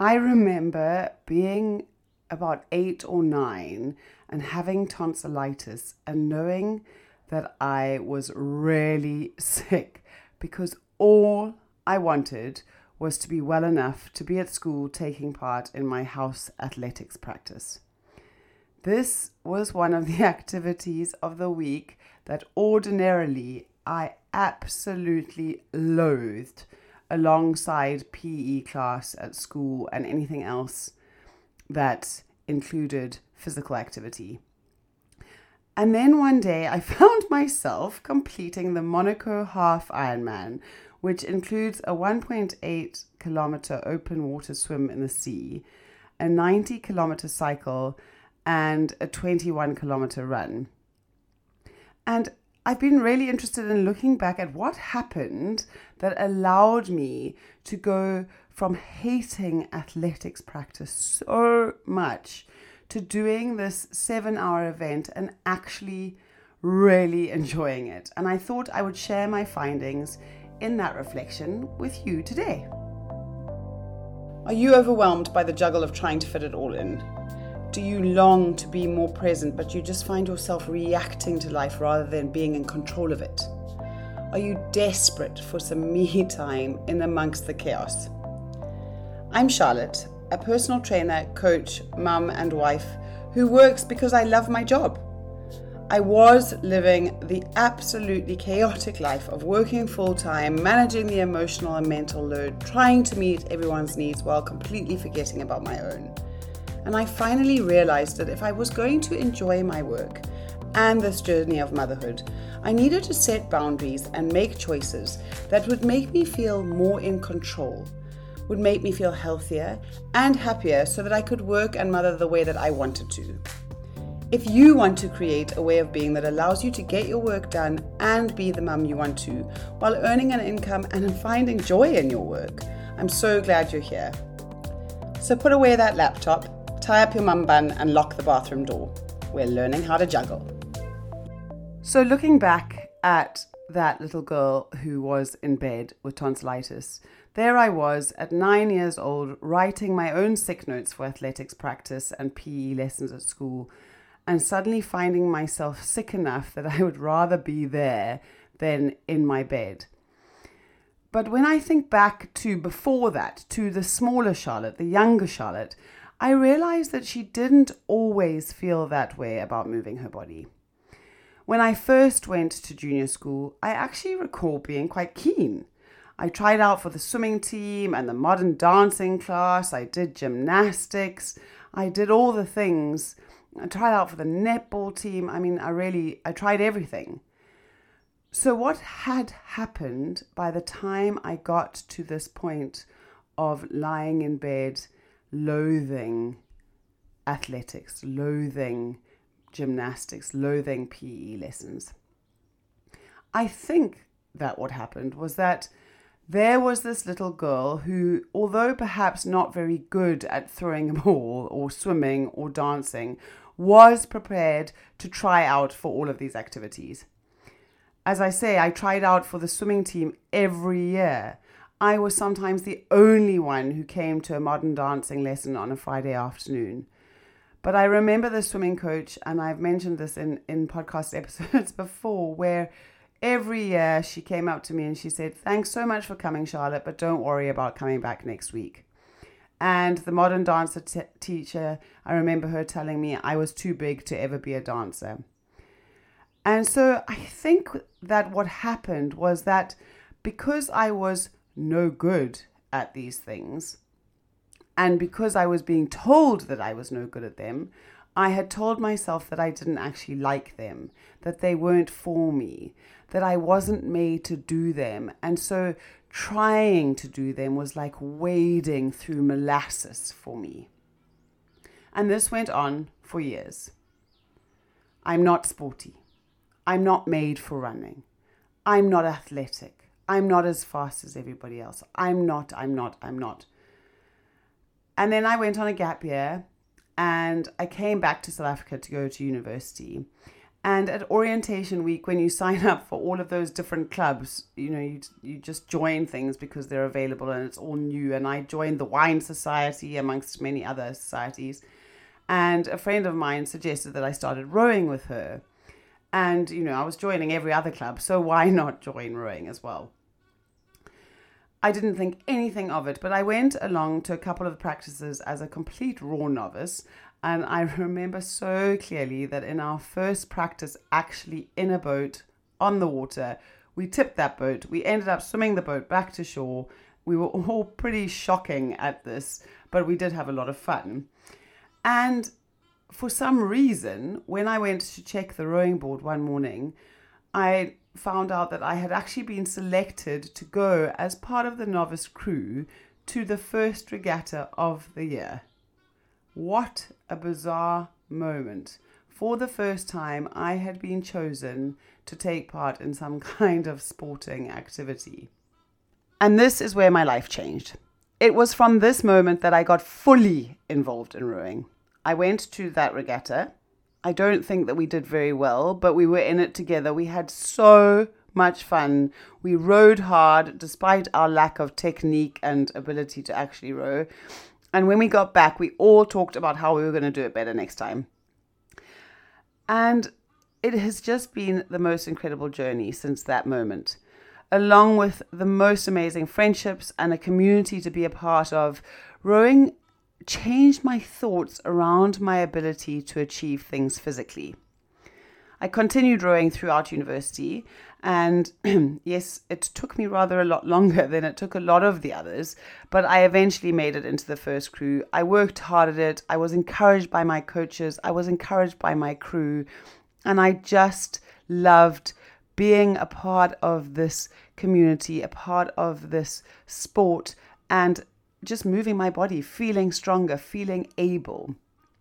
I remember being about 8 or 9 and having tonsillitis and knowing that I was really sick because all I wanted was to be well enough to be at school taking part in my house athletics practice. This was one of the activities of the week that ordinarily I absolutely loathed, alongside PE class at school and anything else that included physical activity. And then one day I found myself completing the Monaco Half Ironman, which includes a 1.8 kilometer open water swim in the sea, a 90 kilometer cycle, and a 21 kilometer run. And I've been really interested in looking back at what happened that allowed me to go from hating athletics practice so much to doing this 7-hour event and actually really enjoying it. And I thought I would share my findings in that reflection with you today. Are you overwhelmed by the juggle of trying to fit it all in? Do you long to be more present, but you just find yourself reacting to life rather than being in control of it? Are you desperate for some me time in amongst the chaos? I'm Charlotte, a personal trainer, coach, mum and wife who works because I love my job. I was living the absolutely chaotic life of working full-time, managing the emotional and mental load, trying to meet everyone's needs while completely forgetting about my own. And I finally realized that if I was going to enjoy my work and this journey of motherhood, I needed to set boundaries and make choices that would make me feel more in control, would make me feel healthier and happier so that I could work and mother the way that I wanted to. If you want to create a way of being that allows you to get your work done and be the mum you want to, while earning an income and finding joy in your work, I'm so glad you're here. So put away that laptop, tie up your mum bun and lock the bathroom door. We're learning how to juggle. So looking back at that little girl who was in bed with tonsillitis, there I was at 9 years old writing my own sick notes for athletics practice and PE lessons at school, and suddenly finding myself sick enough that I would rather be there than in my bed. But when I think back to before that, to the smaller Charlotte, the younger Charlotte, I realized that she didn't always feel that way about moving her body. When I first went to junior school, I actually recall being quite keen. I tried out for the swimming team and the modern dancing class. I did gymnastics. I did all the things. I tried out for the netball team. I tried everything. So what had happened by the time I got to this point of lying in bed, loathing athletics, loathing gymnastics, loathing PE lessons? I think that what happened was that there was this little girl who, although perhaps not very good at throwing a ball or swimming or dancing, was prepared to try out for all of these activities. As I say, I tried out for the swimming team every year. I was sometimes the only one who came to a modern dancing lesson on a Friday afternoon. But I remember the swimming coach, and I've mentioned this in podcast episodes before, where every year she came up to me and she said, "Thanks so much for coming, Charlotte, but don't worry about coming back next week." And the modern dancer teacher, I remember her telling me I was too big to ever be a dancer. And so I think that what happened was that because I was no good at these things, and because I was being told that I was no good at them, I had told myself that I didn't actually like them, that they weren't for me, that I wasn't made to do them. And so trying to do them was like wading through molasses for me. And this went on for years. I'm not sporty. I'm not made for running. I'm not athletic. I'm not as fast as everybody else. I'm not. And then I went on a gap year and I came back to South Africa to go to university. And at orientation week, when you sign up for all of those different clubs, you just join things because they're available and it's all new. And I joined the Wine Society amongst many other societies. And a friend of mine suggested that I started rowing with her. And, I was joining every other club, so why not join rowing as well? I didn't think anything of it, but I went along to a couple of practices as a complete raw novice. And I remember so clearly that in our first practice, actually in a boat on the water, we tipped that boat. We ended up swimming the boat back to shore. We were all pretty shocking at this, but we did have a lot of fun. And for some reason, when I went to check the rowing board one morning, I found out that I had actually been selected to go as part of the novice crew to the first regatta of the year. What a bizarre moment. For the first time, I had been chosen to take part in some kind of sporting activity. And this is where my life changed. It was from this moment that I got fully involved in rowing. I went to that regatta. I don't think that we did very well, but we were in it together. We had so much fun. We rowed hard despite our lack of technique and ability to actually row. And when we got back, we all talked about how we were going to do it better next time. And it has just been the most incredible journey since that moment, along with the most amazing friendships and a community to be a part of. Rowing changed my thoughts around my ability to achieve things physically. I continued rowing throughout university, and yes, it took me rather a lot longer than it took a lot of the others, but I eventually made it into the first crew. I worked hard at it. I was encouraged by my coaches. I was encouraged by my crew, and I just loved being a part of this community, a part of this sport, and just moving my body, feeling stronger, feeling able.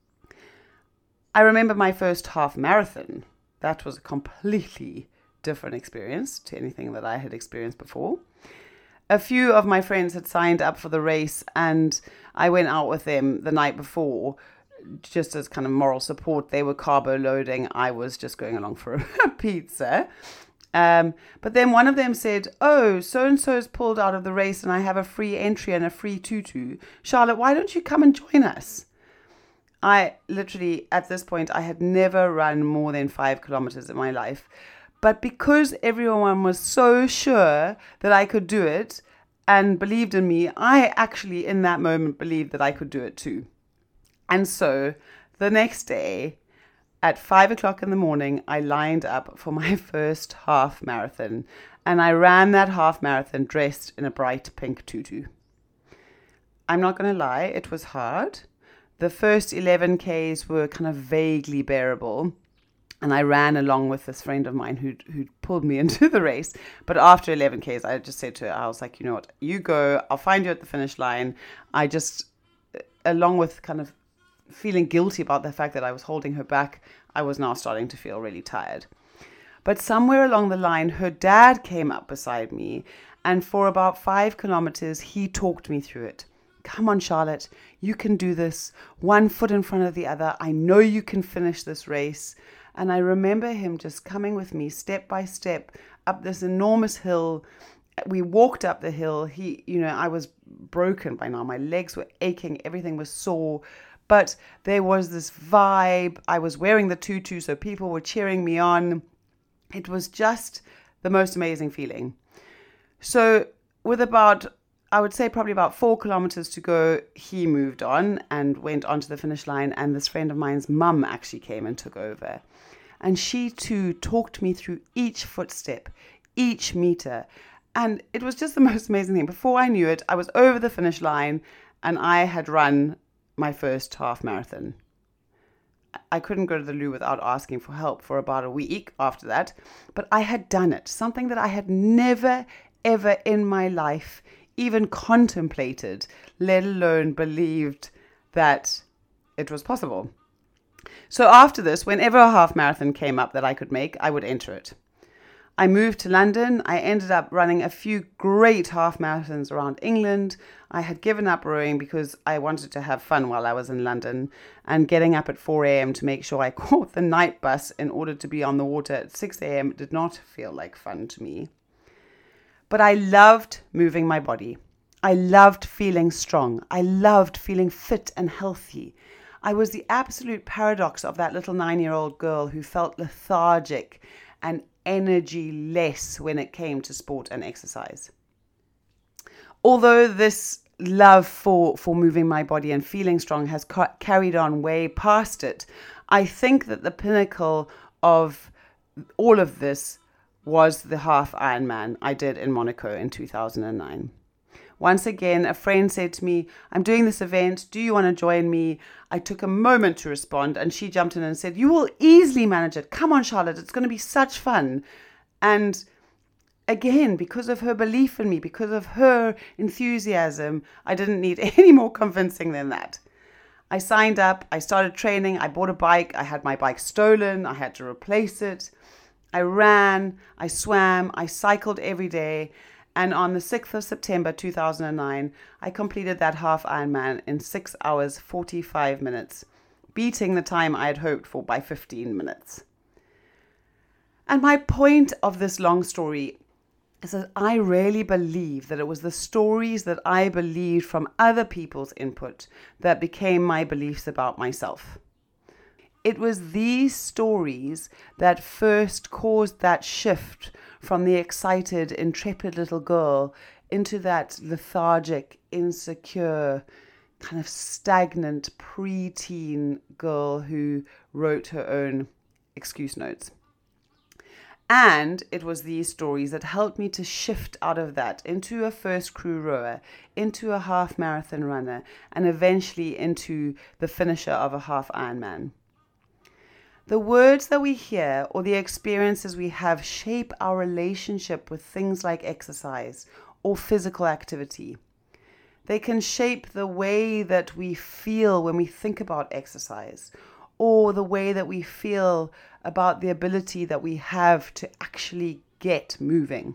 I remember my first half marathon. That was a completely different experience to anything that I had experienced before. A few of my friends had signed up for the race, and I went out with them the night before just as kind of moral support. They were carbo loading. I was just going along for a pizza. But then one of them said, "Oh, so-and-so's pulled out of the race and I have a free entry and a free tutu. Charlotte, why don't you come and join us?" I literally, at this point, I had never run more than 5 kilometers in my life. But because everyone was so sure that I could do it and believed in me, I actually, in that moment, believed that I could do it too. And so the next day, at 5 o'clock in the morning, I lined up for my first half marathon, and I ran that half marathon dressed in a bright pink tutu. I'm not going to lie, it was hard. The first 11 Ks were kind of vaguely bearable, and I ran along with this friend of mine who pulled me into the race. But after 11 Ks, I just said to her, I was like, you know what, you go, I'll find you at the finish line. I just, along with kind of feeling guilty about the fact that I was holding her back, I was now starting to feel really tired. But somewhere along the line, her dad came up beside me, and for about 5 kilometers, he talked me through it. "Come on, Charlotte, you can do this. One foot in front of the other. I know you can finish this race." And I remember him just coming with me step by step up this enormous hill. We walked up the hill. I was broken by now. My legs were aching. Everything was sore. But there was this vibe. I was wearing the tutu, so people were cheering me on. It was just the most amazing feeling. So with I would say probably about 4 kilometers to go, he moved on and went onto the finish line. And this friend of mine's mum actually came and took over. And she too talked me through each footstep, each meter. And it was just the most amazing thing. Before I knew it, I was over the finish line and I had run my first half marathon. I couldn't go to the loo without asking for help for about a week after that. But I had done it, something that I had never, ever in my life even contemplated, let alone believed that it was possible. So after this, whenever a half marathon came up that I could make, I would enter it. I moved to London. I ended up running a few great half marathons around England. I had given up rowing because I wanted to have fun while I was in London, and getting up at 4 a.m. to make sure I caught the night bus in order to be on the water at 6 a.m. did not feel like fun to me. But I loved moving my body. I loved feeling strong. I loved feeling fit and healthy. I was the absolute paradox of that little 9-year-old girl who felt lethargic and energy-less when it came to sport and exercise. Although this love for moving my body and feeling strong has carried on way past it, I think that the pinnacle of all of this was the half Ironman I did in Monaco in 2009. Once again, a friend said to me, I'm doing this event. Do you want to join me? I took a moment to respond, and she jumped in and said, you will easily manage it. Come on, Charlotte. It's going to be such fun. And again, because of her belief in me, because of her enthusiasm, I didn't need any more convincing than that. I signed up. I started training. I bought a bike. I had my bike stolen. I had to replace it. I ran. I swam. I cycled every day. And on the 6th of September 2009, I completed that half Ironman in 6 hours, 45 minutes, beating the time I had hoped for by 15 minutes. And my point of this long story is that I really believe that it was the stories that I believed from other people's input that became my beliefs about myself. It was these stories that first caused that shift from the excited, intrepid little girl into that lethargic, insecure, kind of stagnant preteen girl who wrote her own excuse notes. And it was these stories that helped me to shift out of that into a first crew rower, into a half marathon runner, and eventually into the finisher of a half Ironman. The words that we hear or the experiences we have shape our relationship with things like exercise or physical activity. They can shape the way that we feel when we think about exercise, or the way that we feel about the ability that we have to actually get moving.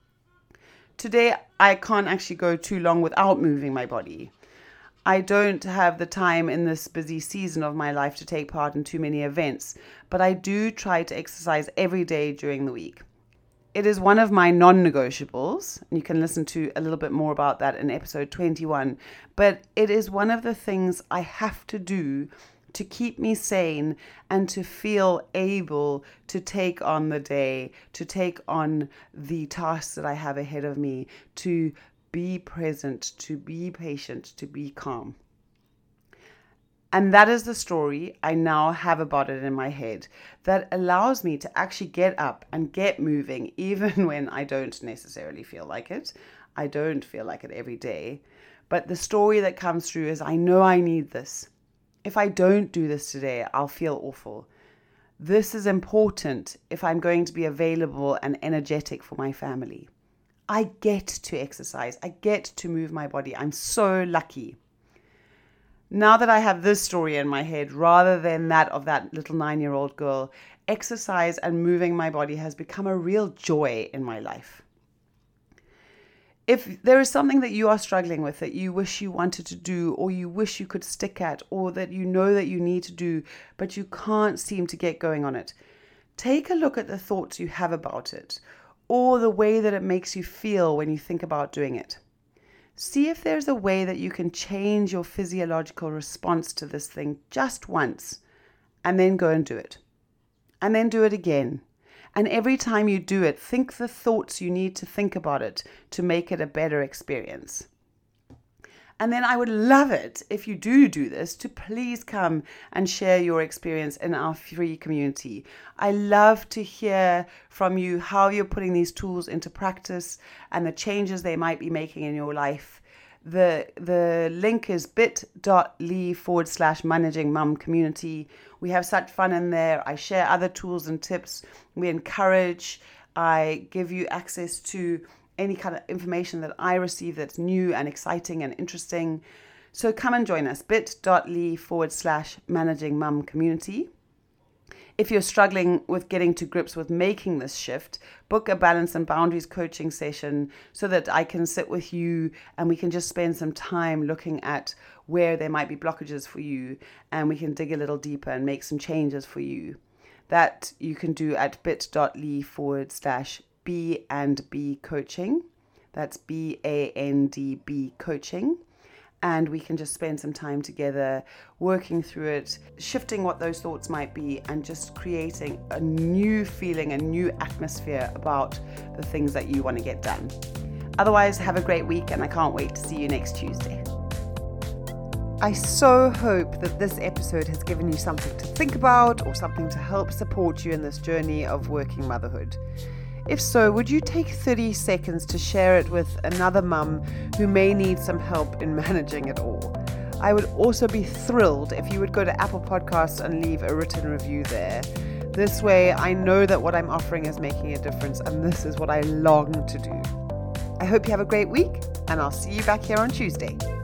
Today, I can't actually go too long without moving my body. I don't have the time in this busy season of my life to take part in too many events, but I do try to exercise every day during the week. It is one of my non-negotiables, and you can listen to a little bit more about that in episode 21, but it is one of the things I have to do to keep me sane and to feel able to take on the day, to take on the tasks that I have ahead of me, to be present, to be patient, to be calm. And that is the story I now have about it in my head that allows me to actually get up and get moving even when I don't necessarily feel like it. I don't feel like it every day. But the story that comes through is I know I need this. If I don't do this today, I'll feel awful. This is important if I'm going to be available and energetic for my family. I get to exercise. I get to move my body. I'm so lucky. Now that I have this story in my head, rather than that of that little 9-year-old girl, exercise and moving my body has become a real joy in my life. If there is something that you are struggling with that you wish you wanted to do, or you wish you could stick at, or that you know that you need to do, but you can't seem to get going on it, take a look at the thoughts you have about it, or the way that it makes you feel when you think about doing it. See if there's a way that you can change your physiological response to this thing just once, and then go and do it. And then do it again. And every time you do it, think the thoughts you need to think about it to make it a better experience. And then I would love it if you do this to please come and share your experience in our free community. I love to hear from you how you're putting these tools into practice and the changes they might be making in your life. The link is bit.ly/managing mum community. We have such fun in there. I share other tools and tips. We encourage. I give you access to any kind of information that I receive that's new and exciting and interesting. So come and join us, bit.ly/managing mum community. If you're struggling with getting to grips with making this shift, book a balance and boundaries coaching session so that I can sit with you and we can just spend some time looking at where there might be blockages for you, and we can dig a little deeper and make some changes for you. That you can do at bit.ly/B&B coaching. That's BANDB coaching. And we can just spend some time together working through it, shifting what those thoughts might be, and just creating a new feeling, a new atmosphere about the things that you want to get done. Otherwise, have a great week, and I can't wait to see you next Tuesday. I so hope that this episode has given you something to think about or something to help support you in this journey of working motherhood. If so, would you take 30 seconds to share it with another mum who may need some help in managing it all? I would also be thrilled if you would go to Apple Podcasts and leave a written review there. This way, I know that what I'm offering is making a difference, and this is what I long to do. I hope you have a great week, and I'll see you back here on Tuesday.